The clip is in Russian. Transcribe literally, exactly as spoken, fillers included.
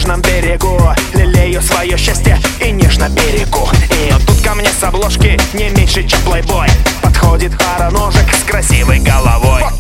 южном берегу лелею свое счастье и нежно берегу. И тут ко мне с обложки не меньше, чем плейбой подходит пара ножек с красивой головой.